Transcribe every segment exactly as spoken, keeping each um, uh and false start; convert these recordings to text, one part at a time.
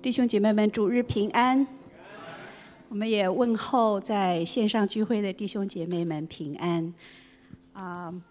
弟兄姐妹们，主日平安。我们也问候在线上聚会的弟兄姐妹们平安。啊、呃，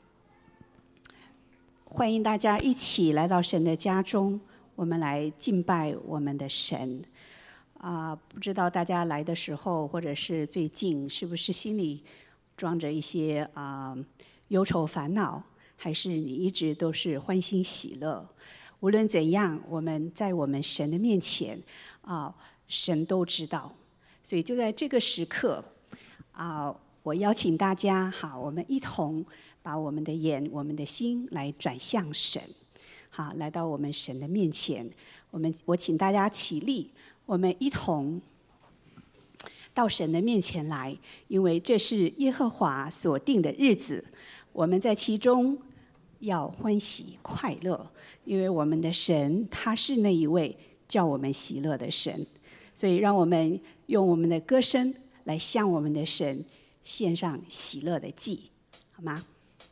欢迎大家一起来到神的家中，我们来敬拜我们的神。啊、呃，不知道大家来的时候，或者是最近，是不是心里装着一些啊、呃、忧愁烦恼，还是你一直都是欢欣喜乐？无论怎样，我们在我们神的面前啊，神都知道。所以就在这个时刻啊，我邀请大家哈，我们一同把我们的眼、我们的心来转向神，好，来到我们神的面前。我们我请大家起立，我们一同到神的面前来，因为这是耶和华所定的日子，我们在其中要欢喜快乐，因为我们的神他是那一位叫我们喜乐的神。所以让我们用我们的歌声来向我们的神献上喜乐的祭，好吗？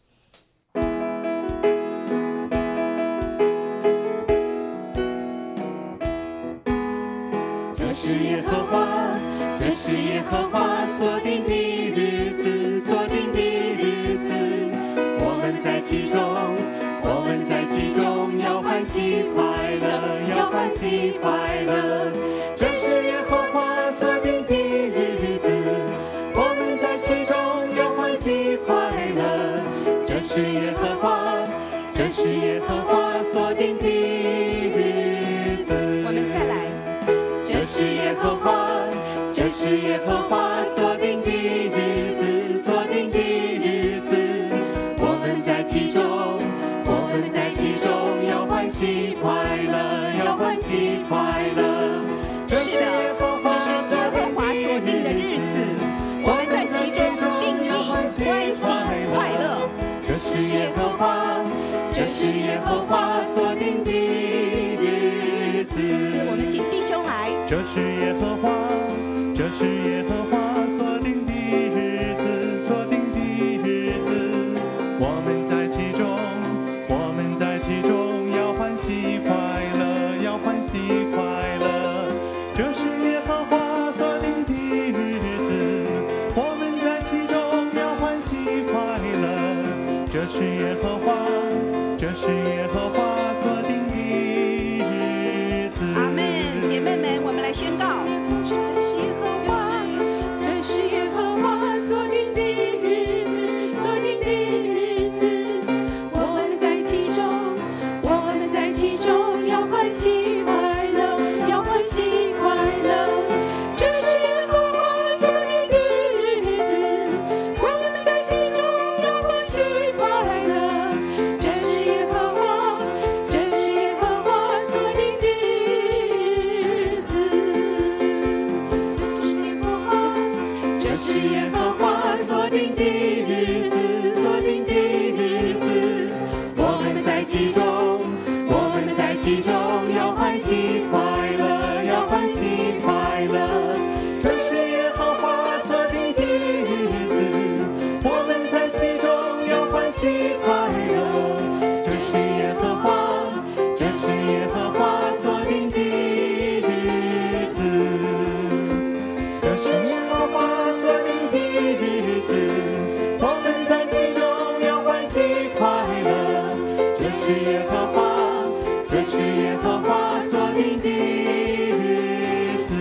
这是耶和华，这是耶和华所定的日子，所定的日子，我们在其中，我们在其中要欢喜快乐，要欢喜快乐。这是耶和华所定的日子，我们在其中要欢喜快乐。这是耶和华，这是耶和华所定的日子。 我们再来。 这是耶和华，这是耶和华所定的日子，所定的日子，我们在其中，我们在其中要欢喜快乐，要欢喜快乐。 是的，这是耶和华所定的日子，我们在其中定义欢喜快乐。 这是耶和华，这是耶和华所定的日子。 我们请弟兄来。 这是耶和华，这是耶和华所定的日子，所定的日子，我们在其中，我们在其中要欢喜快乐，要欢喜快乐。这是耶和华所定的日子，我们在其中要欢喜快乐。这是耶和华，这是耶和华所定的日子。 阿们，姐妹们，我们来宣告。 这是耶和华，这是耶和华所定的日子，所定的日子，我们在其中，我们在其中要欢喜快乐，要欢喜快乐。这是耶和华所定的日子，我们在其中要欢喜快乐。这是耶和华，这是耶和华所定的日子。这是耶和华，这是耶和华所定的日子，所定的日子，我们在其中，我们在其中要欢喜快乐，要欢喜快乐。这是耶和华所定的日子，我们在其中要欢喜快乐。这是耶和华，这是耶和华所定的日子。这是耶和华所定的日子，我们在其中要欢喜快乐。这是耶和华，这是耶和华所定的日子。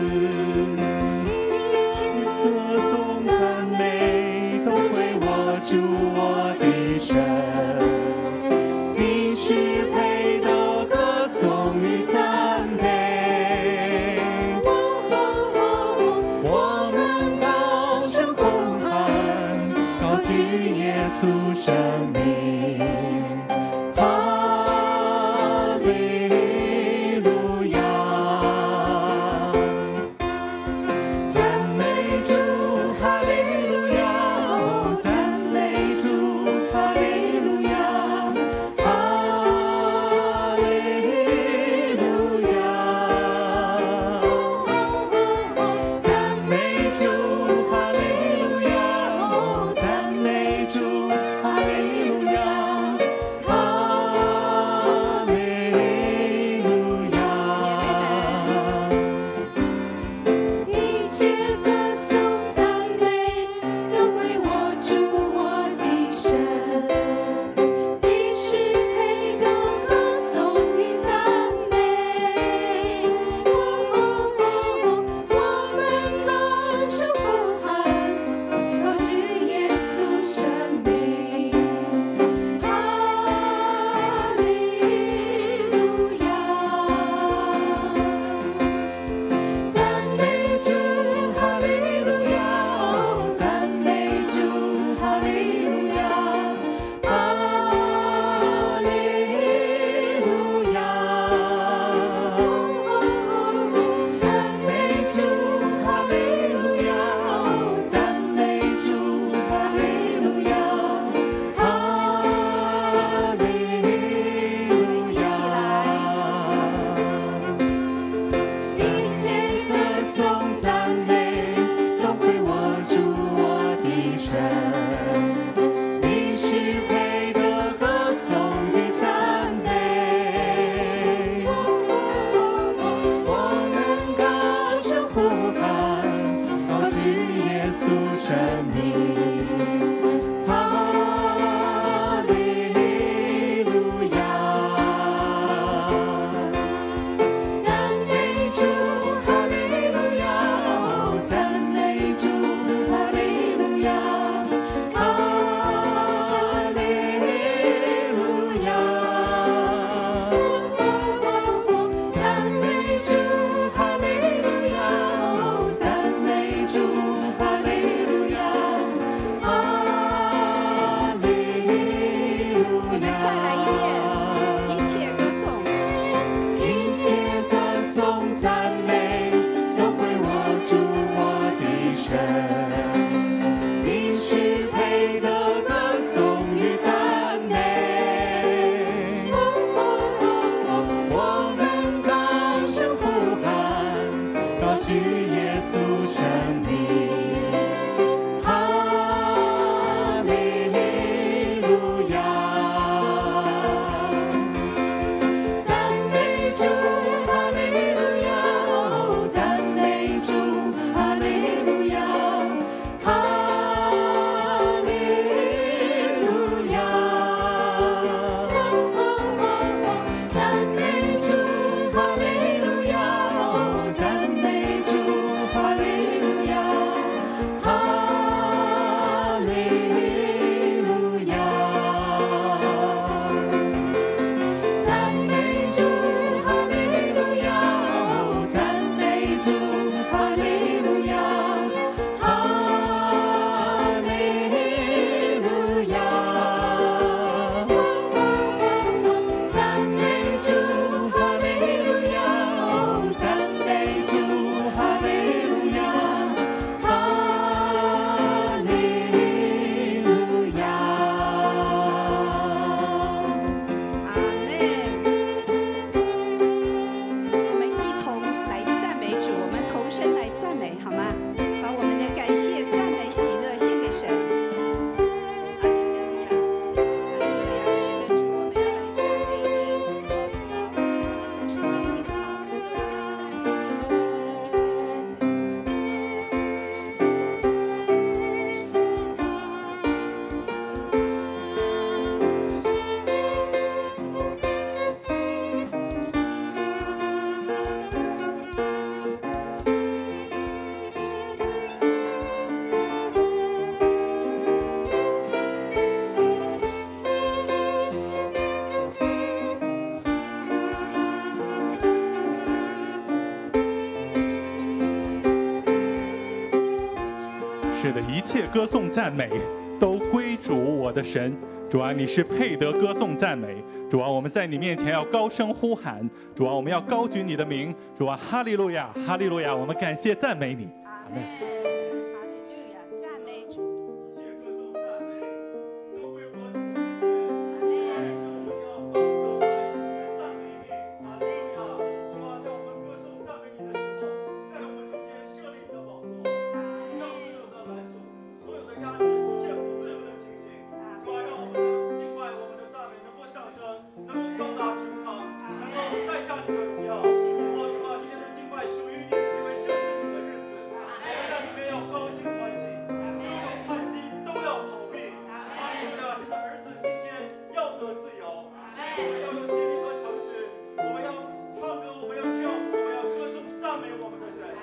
歌颂赞美都归我主我的神，你是配得歌颂与赞美。我们高声呼喊，高举耶稣生命。哈利路亚， 是的，一切歌颂赞美都归主我的神。主啊，你是配得歌颂赞美。主啊，我们在你面前要高声呼喊。主啊，我们要高举你的名。主啊，哈利路亚，哈利路亚！我们感谢赞美你。 阿门。哈利路亚，赞美主。 一切歌颂赞美都归我主的神。我们要高声来赞美你。哈利路亚！主啊，在我们歌颂赞美你的时候，在我们中间设立你的宝座，让所有的拦阻、所有的压制、一切不自由的情形，主啊，让我们的敬拜、我们的赞美能够上升，能够高达穹苍，能够带上你的荣耀。哦，主啊，今天的敬拜属于你，因为这是你的日子。我们在里面要高兴欢喜，都要叹息，都要逃避。哈利路亚！你的儿子今天要得自由，我们要用心灵和诚实，我们要唱歌，我们要跳舞，我们要歌颂赞美我们的神。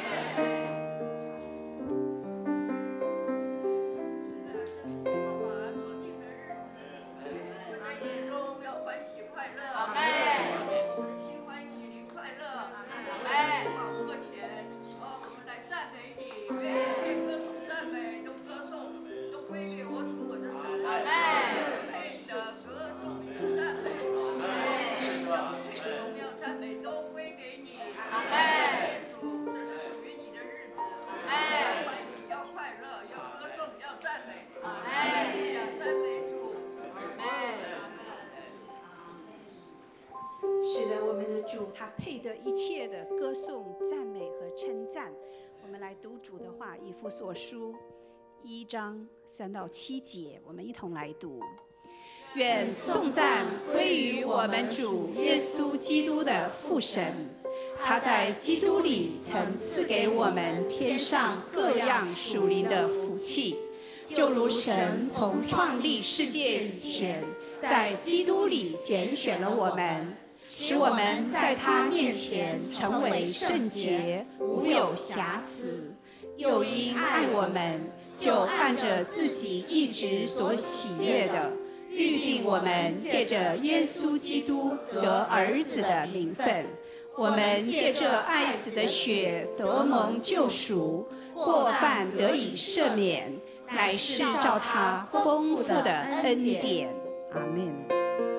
是的，我们的主他配得一切的歌颂、赞美和称赞。我们来读主的话，以弗所书一章三到七节，我们一同来读。愿颂赞归于我们主耶稣基督的父神，他在基督里曾赐给我们天上各样属灵的福气，就如神从创立世界以前，在基督里拣选了我们，使我们在他面前成为圣洁，无有瑕疵。又因爱我们，就按着自己一直所喜悦的，预定我们借着耶稣基督得儿子的名分。我们借着爱子的血得蒙救赎，过犯得以赦免，乃是照他丰富的恩典。阿们。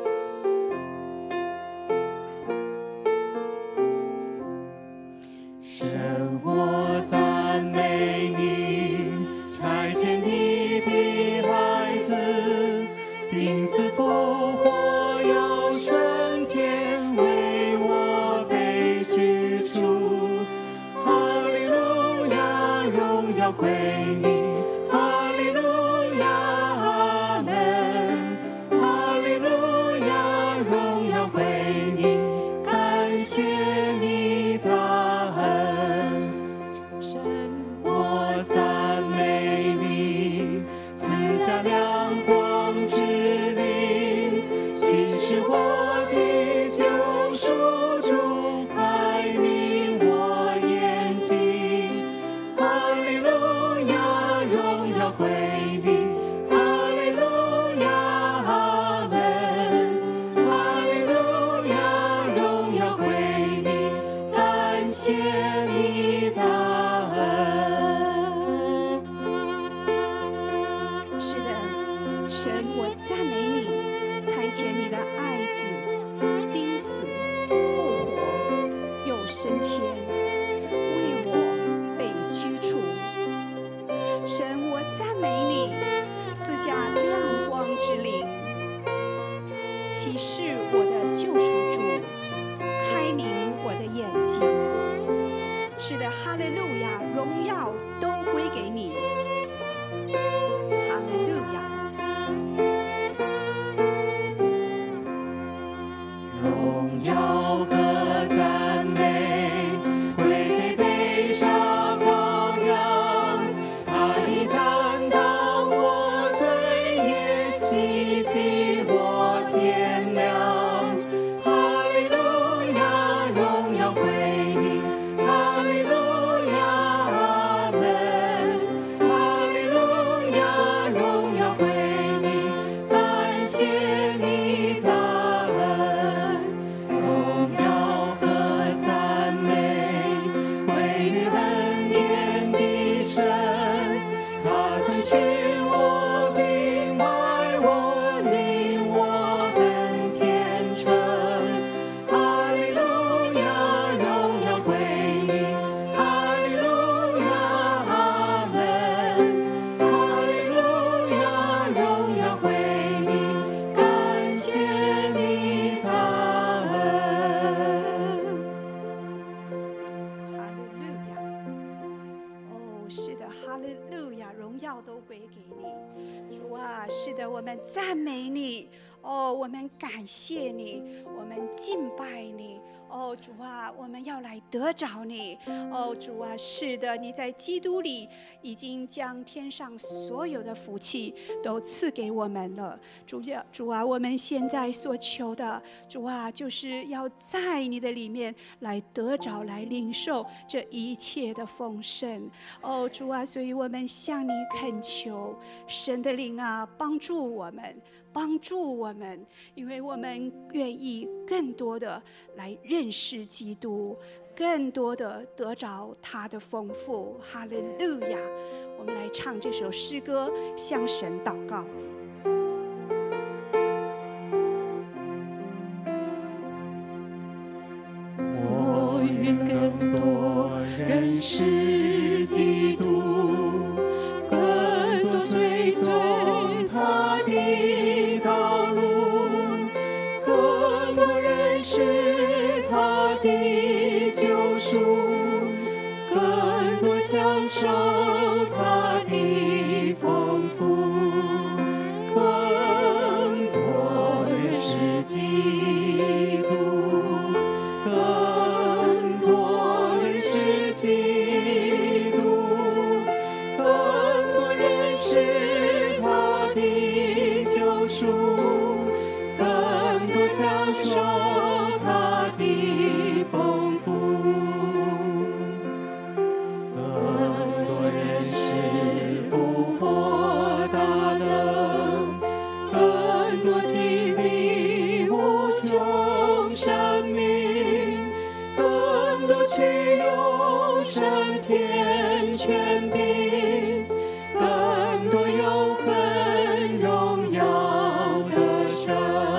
神，我赞美你，差遣你的孩子，并死复活，又升天，为我被举出。哈利路亚，荣耀归你。哈利路亚，阿门。哈利路亚，荣耀归你。感谢你大恩。神，我赞美你，赐下亮光之灵，启示我的救赎主，开明我眼睛。哈利路亚，荣耀归你。哈利路亚，阿门。哈利路亚，荣耀归你。感谢你大恩。 是的，神，我赞美你，差遣你的爱子钉死、复活，又升天，为我被居处。神，我赞美你，赐下亮光之灵，启示我的救赎主，开明我的眼睛。是的，哈利路亚，荣耀都归给你。哈利路亚。 荣耀和赞美耀都归给你。主啊，是的，我们赞美你，哦，我们感谢你，我们敬拜你。哦，主啊，我们要来得着你。哦，主啊，是的，你在基督里已经将天上所有的福气都赐给我们了。主啊，主啊，我们现在所求的，主啊，就是要在你的里面来得着，来领受这一切的丰盛。哦，主啊，所以我们向你恳求，神的灵啊，帮助我们。帮助我们，因为我们愿意更多的来认识基督，更多的得着他的丰富。哈利路亚！我们来唱这首诗歌，向神祷告。 我愿更多认识基督，更多追随他的道路，更多认识他的救赎，更多享受他的丰富，更多认识基督，更多认识基督，更多认识他的救赎，更多享受他的丰富，更多认识复活大能，更多经历无穷生命，更多去有升天权柄，更多有份荣耀得胜，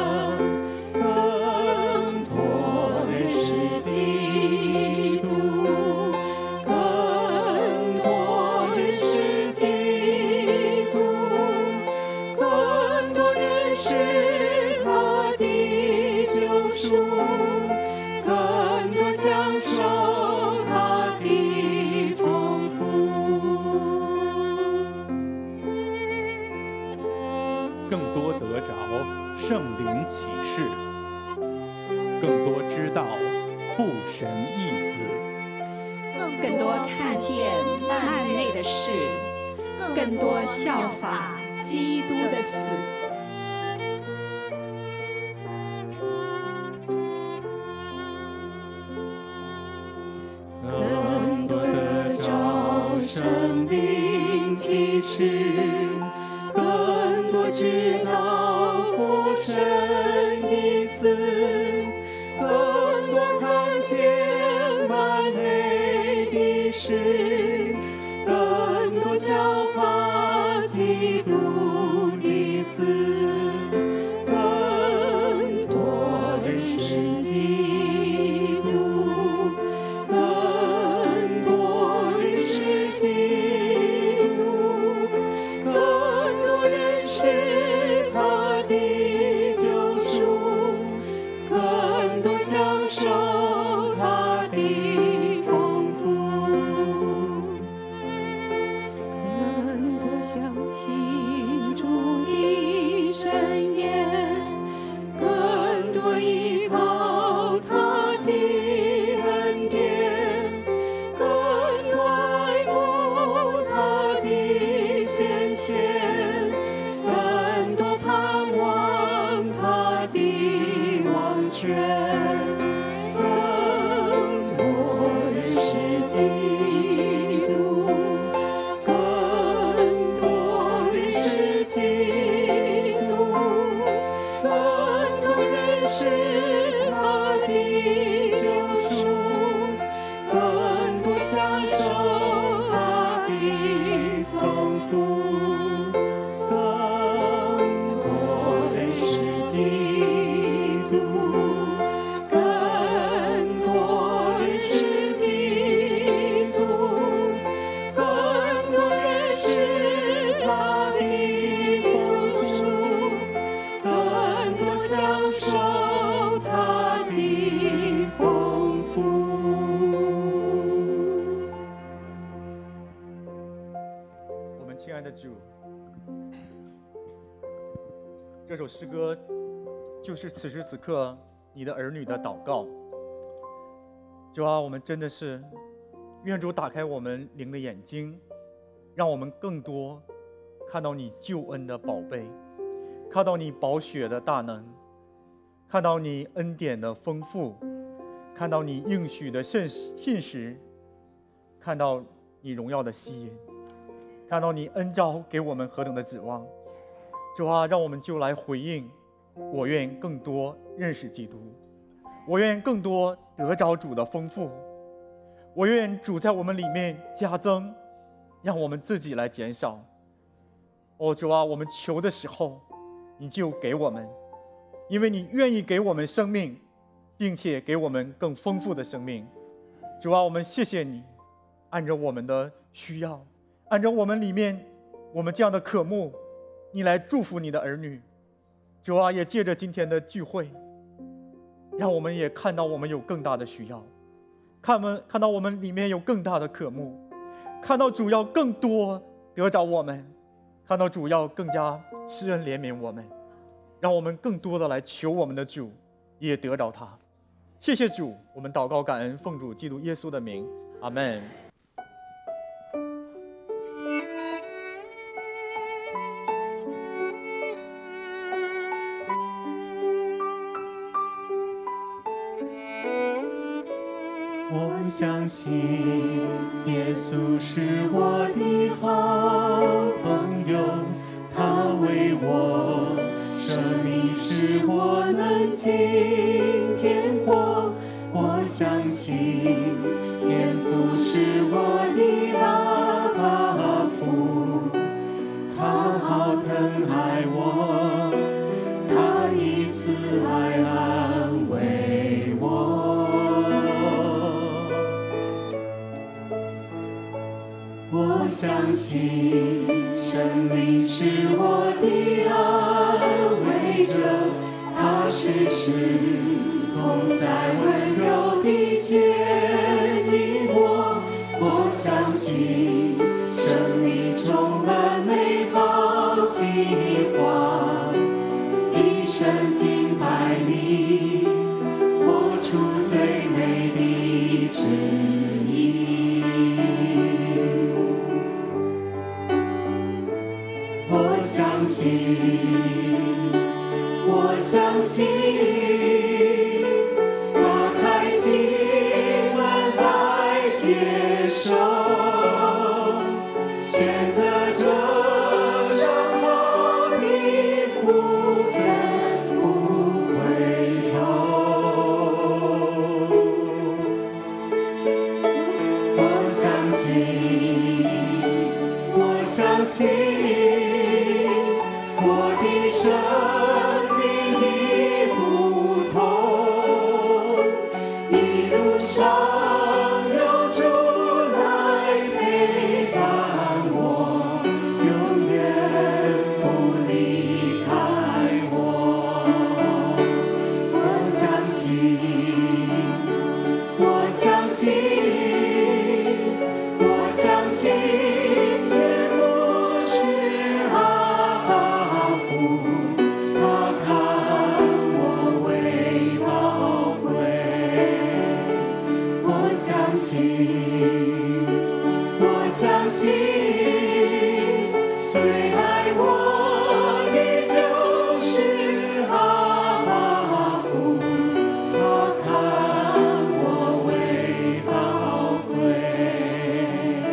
更多认识基督，更多认识基督，更多认识他的救赎，更多享受他的丰富。 更多得着圣灵启示，更多知道父神意思， 更多看见暗内的事，更多效法基督的死。 更多得着生灵启示，更多知道父神意思，更多看见完美的事，更多效法基督的死，更多认识基督，更多认识基督，更多认识他的救赎，更多享受他的丰富，更多相信主的圣言，更多依靠他的恩典，更多爱慕他的显现，更多盼望他的王权， 主，这首诗歌就是此时此刻你的儿女的祷告。主啊，我们真的是愿主打开我们灵的眼睛，让我们更多看到你救恩的宝贝，看到你宝血的大能，看到你恩典的丰富，看到你应许的信信实，看到你荣耀的吸引，看到你恩召给我们何等的指望。主啊，让我们就来回应，我愿更多认识基督，我愿更多得着主的丰富，我愿主在我们里面加增，让我们自己来减少。哦，主啊，我们求的时候你就给我们，因为你愿意给我们生命，并且给我们更丰富的生命。主啊，我们谢谢你，按照我们的需要，按照我们里面我们这样的渴慕，你来祝福你的儿女。主啊，也借着今天的聚会，让我们也看到我们有更大的需要，看我们看到我们里面有更大的渴慕，看到主要更多得着我们，看到主要更加施恩怜悯我们，让我们更多的来求我们的主也得着他。谢谢主，我们祷告感恩，奉主基督耶稣的名，阿们。 我相信耶稣是我的好朋友，他为我舍命，使我能进天国。我相信天父是我的阿爸父，他好疼爱我，他以慈爱安慰我。我相信神灵是我的安慰者，他时时同在，温柔地牵引我。我相信生命充满美好计划，一生敬拜你，活出最美的旨意。我相信，我相信，他开心门来接受，选择这上好的福分，不回头。我相信，我相信。我的生命已不同，一路上有主来陪伴我，永远不离开我。我相信，我相信，我相信。我相信，最爱我的就是阿爸父，他看我为宝贵。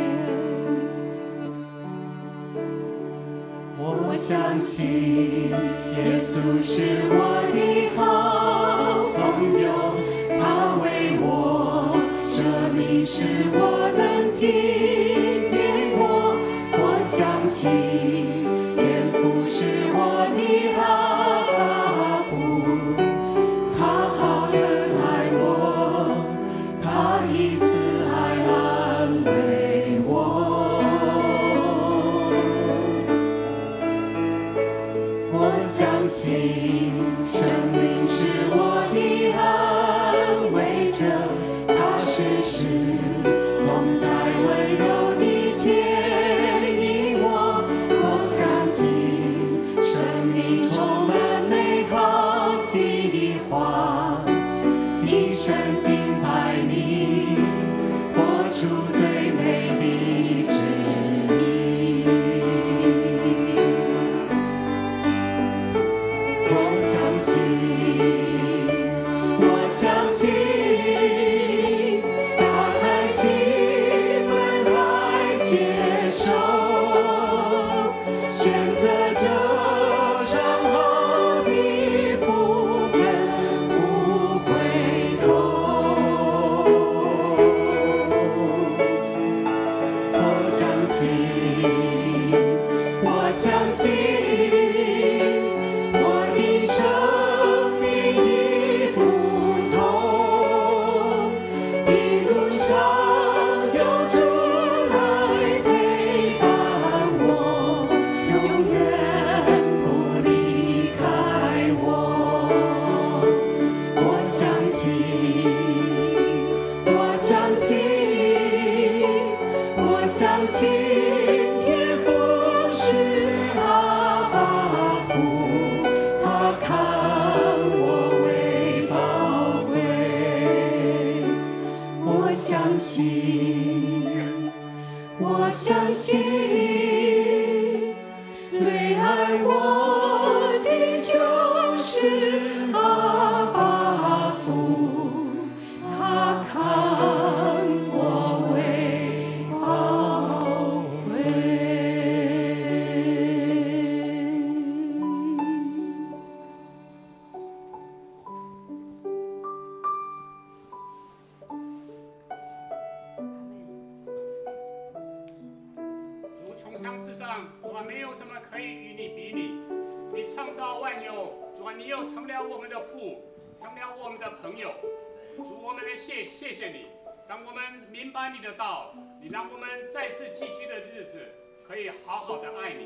我相信耶稣是我的好朋友，他为我舍命，使我能进天国。我相信天父是我的阿爸父，他好疼爱我，他以慈爱安慰我。我相信生命是我的安慰者，他时时同在，温柔地牵引我。 信天父是阿爸父，他看我为宝贵。我相信，我相信，最爱我的就是阿爸父，他看我为宝贵。 主从上至上，主啊，没有什么可以与你比拟。你创造万有，主啊，你又成了我们的父，成了我们的朋友。主，我们来谢谢谢你，当我们明白你的道，你让我们在世寄居的日子可以好好的爱你。